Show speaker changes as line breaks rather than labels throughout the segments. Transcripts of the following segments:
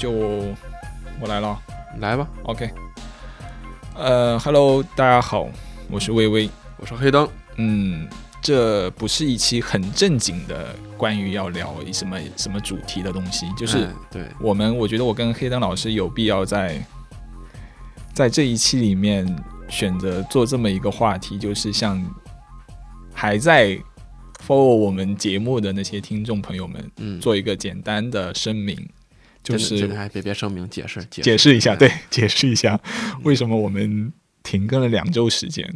就我来了，
来吧
，OK。Hello， 大家好，我是微微，
我是黑灯。
这不是一期很正经的关于要聊什么主题的东西，就是
对
我觉得我跟黑灯老师有必要在这一期里面选择做这么一个话题，就是向还在 follow 我们节目的那些听众朋友们，做一个简单的声明，就是
别声明，解
释一下，对，解释一下为什么我们停更了2周时间。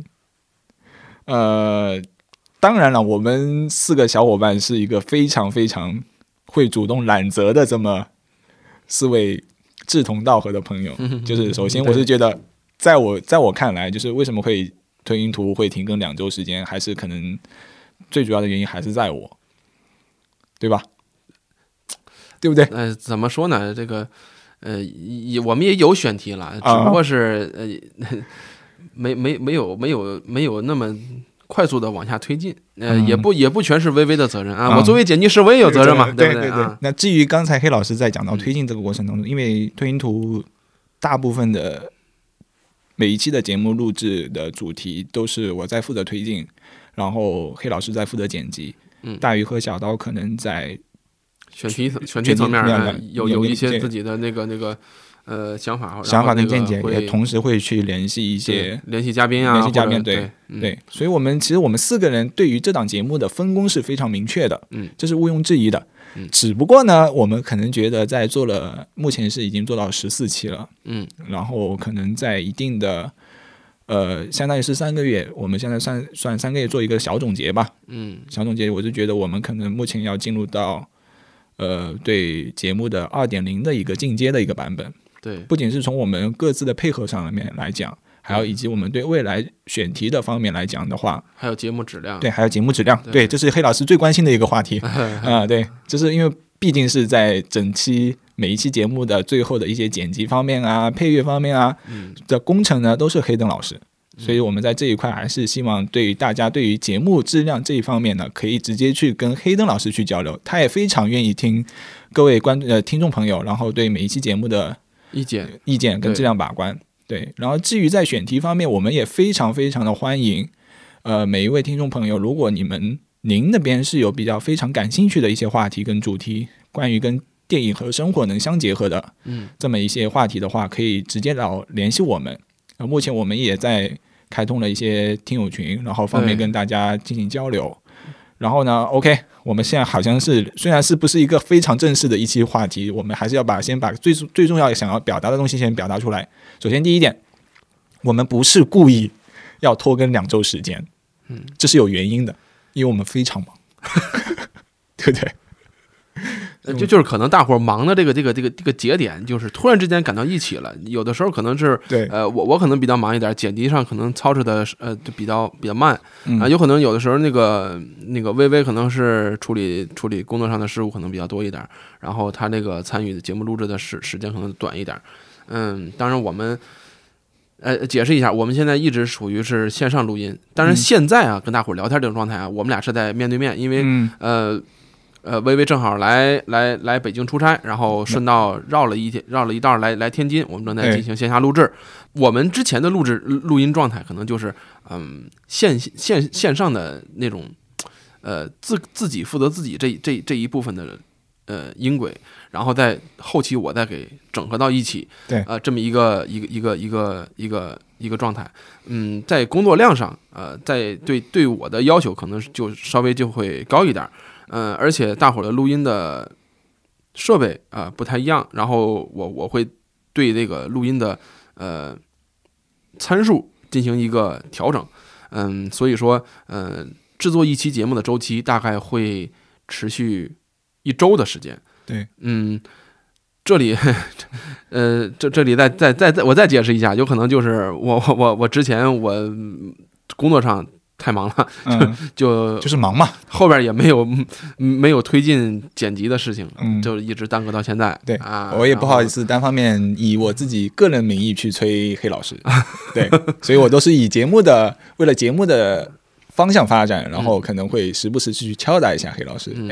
当然了，我们4个小伙伴是一个非常非常会主动揽责的这么4位志同道合的朋友。就是首先我是觉得，在我看来，就是为什么会推音图会停更2周时间，还是可能最主要的原因还是在我，对吧？对不对？
怎么说呢？这个我们也有选题了，只不过是没有那么快速的往下推进，也不全是微微的责任啊。我作为剪辑师，我也有责任嘛，对不对？
那至于刚才黑老师在讲到推进这个过程当中，因为推音图大部分的每一期的节目录制的主题都是我在负责推进，然后黑老师在负责剪辑，大鱼和小刀可能在
选题层面有一些自己的那个想法
跟见解，也同时会去联系一些
嘉宾啊，
对，所以我们4个人对于这档节目的分工是非常明确的，这是毋庸置疑的。只不过呢，我们可能觉得在目前是已经做到14期了，然后可能在一定的相当于是3个月，我们现在算3个月做一个小总结吧，小总结，我就觉得我们可能目前要进入到对节目的 2.0 的一个进阶的一个版本。
对，
不仅是从我们各自的配合上面来讲，还有以及我们对未来选题的方面来讲的话，
还有节目质量，
对，还有节目质量，对，这是黑老师最关心的一个话题对，就是因为毕竟是在每一期节目的最后的一些剪辑方面啊、配乐方面啊的工程呢，都是黑灯老师。所以我们在这一块还是希望对于大家对于节目质量这一方面呢，可以直接去跟黑灯老师去交流，他也非常愿意听各位听众朋友，然后对每一期节目的意见跟质量把关。对，然后至于在选题方面，我们也非常非常的欢迎每一位听众朋友，如果您那边是有比较非常感兴趣的一些话题跟主题，关于跟电影和生活能相结合的这么一些话题的话，可以直接联系我们。目前我们也在开通了一些听友群，然后方便跟大家进行交流。然后呢 OK， 我们现在好像是虽然是不是一个非常正式的一期话题，我们还是要先把最重要想要表达的东西先表达出来。首先第一点，我们不是故意要拖更2周时间，这是有原因的，因为我们非常忙对不对？
就是可能大伙儿忙的这个节点，就是突然之间赶到一起了。有的时候可能是
对
我可能比较忙一点，剪辑上可能操持的就比较慢有可能有的时候那个微微可能是处理工作上的事务可能比较多一点，然后他这个参与节目录制的时间可能短一点。当然我们解释一下，我们现在一直属于是线上录音，当然现在啊跟大伙儿聊天这种状态啊，我们俩是在面对面，因为微微正好来北京出差，然后顺道绕了一道来天津，我们正在进行线下录制。我们之前的录音状态可能就是线上的那种自己负责自己这一部分的音轨，然后在后期我再给整合到一起，
对
这么一个状态。在工作量上在对我的要求可能就稍微就会高一点。而且大伙儿的录音的设备不太一样，然后我会对这个录音的参数进行一个调整。所以说制作一期节目的周期大概会持续1周的时间。
对，
这里这里我再解释一下，有可能就是我之前我工作上太忙了，
就是忙嘛，
后边也没有推进剪辑的事情，就一直耽搁到现在。
对我也不好意思单方面以我自己个人名义去催黑老师，对，所以我都是以为了节目的方向发展，然后可能会时不时去敲打一下黑老师，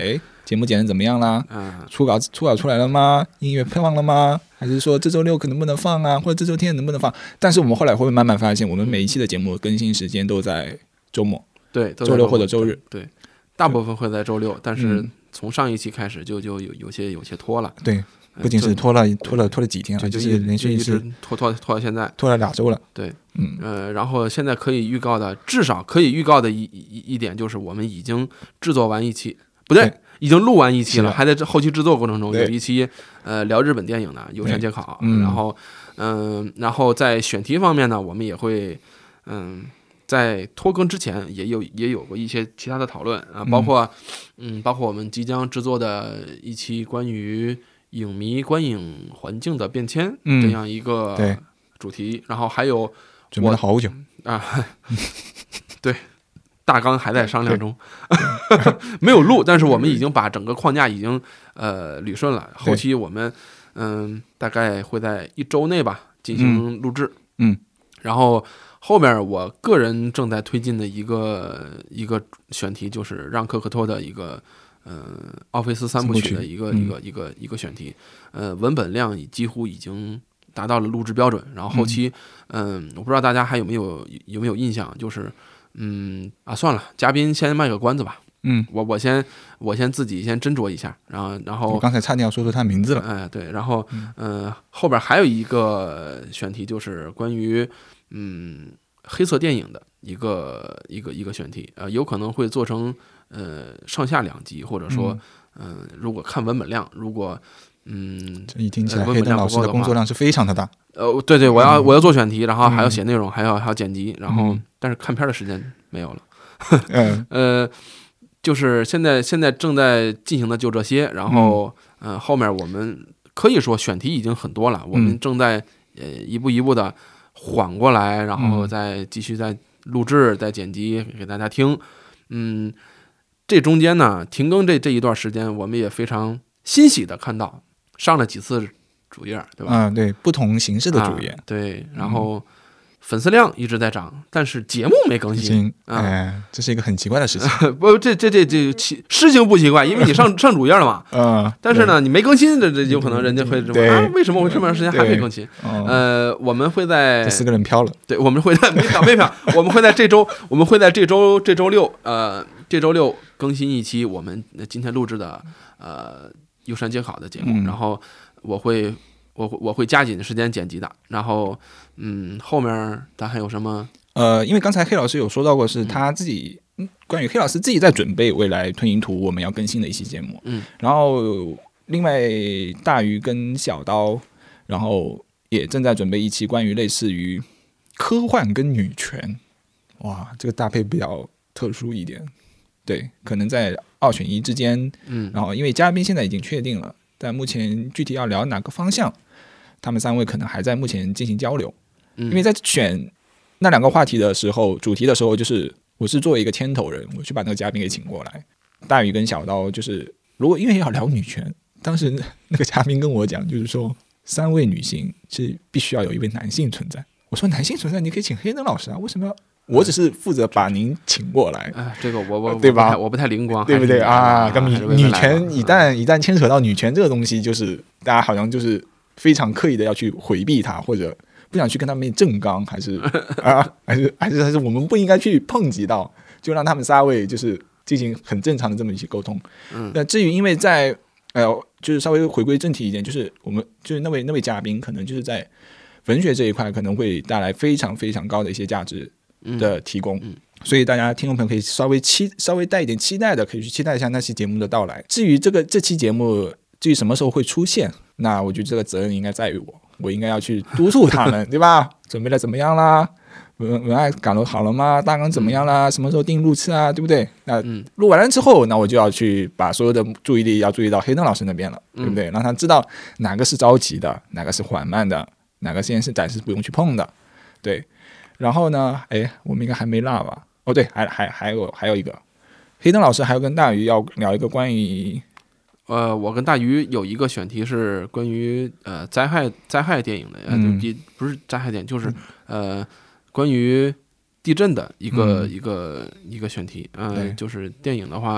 节目剪得怎么样啦？初稿出来了吗？音乐放了吗？还是说这周六可能不能放啊？或者这周天能不能放？但是我们后来会慢慢发现，我们每一期的节目更新时间都在周末，
对，
周六或者周日，
对，大部分会在周六，但是从上一期开始就有些拖了，
对。不仅是拖了几天了，就是连续
一直拖到现在，
拖了2周了。
对，然后现在可以预告的，至少可以预告的一点就是，我们已经制作完一期，不对，已经录完一期了，还在后期制作过程中，有一期聊日本电影的《优山接考》，然后在选题方面呢，我们也会在拖更之前也有过一些其他的讨论啊，包括我们即将制作的一期关于影迷观影环境的变迁这样一个主题，然后还有
准备了好久
啊，对，大纲还在商量中，没有录，但是我们已经把整个框架已经捋顺了，后期我们大概会在1周内吧进行录制，然后后面我个人正在推进的一个选题就是让科克托的一个奥菲斯3部曲的一个选题，文本量几乎已经达到了录制标准，然后后期我不知道大家还有没有印象，就是算了，嘉宾先卖个关子吧，我先自己先斟酌一下，然后
我刚才差点要说他名字了，
对，然后后边还有一个选题就是关于黑色电影的一个选题，有可能会做成上下2集，或者说如果看文本量，如果
这一听起来黑灯老师的工作量是非常的大。
对，我要做选题，然后还要写内容，还要剪辑，然后但是看片的时间没有了。就是现在正在进行的就这些，然后后面我们可以说选题已经很多了，我们正在一步一步的缓过来，然后再继续再录制、再剪辑给大家听。这中间呢，停更这一段时间，我们也非常欣喜的看到上了几次主页，对吧？
对，不同形式的主页，
对，然后粉丝量一直在涨，但是节目没更新，
这是一个很奇怪的事情。
不，这事情不奇怪，因为你上主页了嘛。但是呢，你没更新，这有可能人家会问啊，为什么我这么长时间还没更新？我们会在
这4个人飘了。
对，我们会在没飘，我们会在这周六更新一期我们今天录制的优山接考的节目，然后我会加紧时间剪辑的，然后后面咱还有什么？
因为刚才黑老师有说到过，是他自己关于黑老师自己在准备未来吞云图我们要更新的一期节目，然后另外大鱼跟小刀，然后也正在准备一期关于类似于科幻跟女权，哇，这个搭配比较特殊一点，对，可能在2选1之间，然后因为嘉宾现在已经确定了，但目前具体要聊哪个方向，他们3位可能还在目前进行交流，因为在选那2个话题的时候，主题的时候，就是我是作为一个牵头人，我去把那个嘉宾给请过来。大宇跟小刀就是如果因为要聊女权，当时那个嘉宾跟我讲，就是说3位女性是必须要有1位男性存在。我说男性存在你可以请黑灯老师啊，为什么要我只是负责把您请过来？
这个我
对吧？
我不太灵光，
对不对啊？女权一旦牵扯到女权这个东西，就是大家好像就是非常刻意的要去回避它，或者不想去跟他们正刚，还是我们不应该去碰及到，就让他们3位就是进行很正常的这么一些沟通。那至于因为在就是稍微回归正题一点，就是我们就是那位嘉宾可能就是在文学这一块可能会带来非常非常高的一些价值的提供，所以大家听众朋友可以稍微带一点期待的，可以去期待一下那期节目的到来。至于这期节目至于什么时候会出现，那我觉得这个责任应该在于我应该要去督促他们，对吧？准备的怎么样啦？文案赶了好了吗？大纲怎么样啦？什么时候定录次啊？对不对？那录完了之后，那我就要去把所有的注意力要注意到黑灯老师那边了，对不对？让他知道哪个是着急的，哪个是缓慢的，哪个现在是暂时不用去碰的，对。然后呢，我们应该还没落吧？哦，对，还有一个，黑灯老师还要跟大鱼要聊一个关于。
我跟大鱼有一个选题是关于灾害电影的，不是灾害电影，就是关于地震的一个选题，就是电影的话，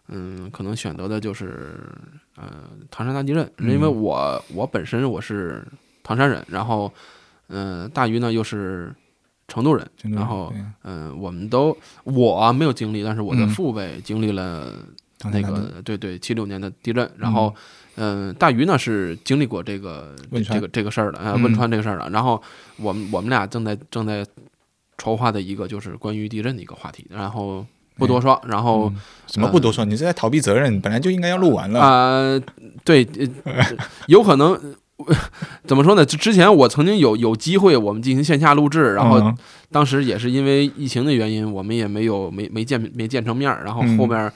可能选择的就是唐山大地震，因为我本身我是唐山人，然后大鱼呢又是成都人，然后我没有经历，但是我的父辈经历了那个对76年的地震，然后大鱼呢是经历过这个事儿的，汶川这个事儿的，然后我们俩正在筹划的一个就是关于地震的一个话题，然后不多说，然后
什么不多说，你是在逃避责任，本来就应该要录完了
对，有可能怎么说呢？之前我曾经有机会我们进行线下录制，然后当时也是因为疫情的原因，我们也没见成面，然后后面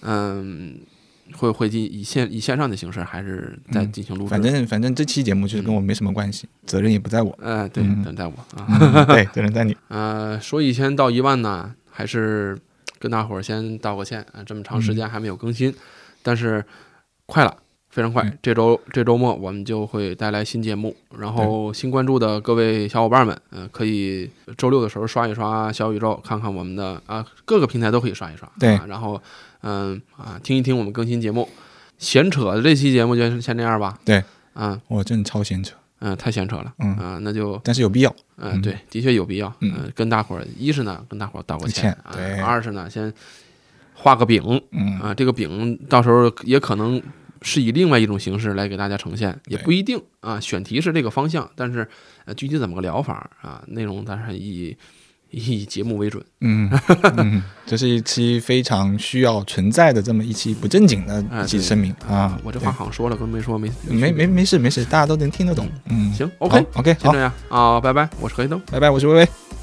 会以线上的形式还是在进行录制。
反正这期节目就是跟我没什么关系，责任也不在我。
对，责任在我啊。
对，责任在你。
说1000到1万呢，还是跟大伙儿先道个歉啊，这么长时间还没有更新，但是快了。非常快，这周末我们就会带来新节目，然后新关注的各位小伙伴们，可以周六的时候刷一刷小宇宙，看看我们的各个平台都可以刷一刷，
对，
然后听一听我们更新节目。闲扯的这期节目就先这样吧。
对，我真的超闲扯，
太闲扯了，那就
但是有必要，
对，的确有必要，跟大伙儿一是呢跟大伙儿道个歉，
对，
二是呢先画个饼，这个饼到时候也可能是以另外一种形式来给大家呈现，也不一定选题是这个方向，但是具体怎么个聊法内容当然以节目为准。
这是一期非常需要存在的这么一期不正经的一期声明
我这话好像说了跟没说没
事，大家都能听得懂。
行 ，OK，
先
这样拜拜，我是黑豆，
拜拜，我是微微。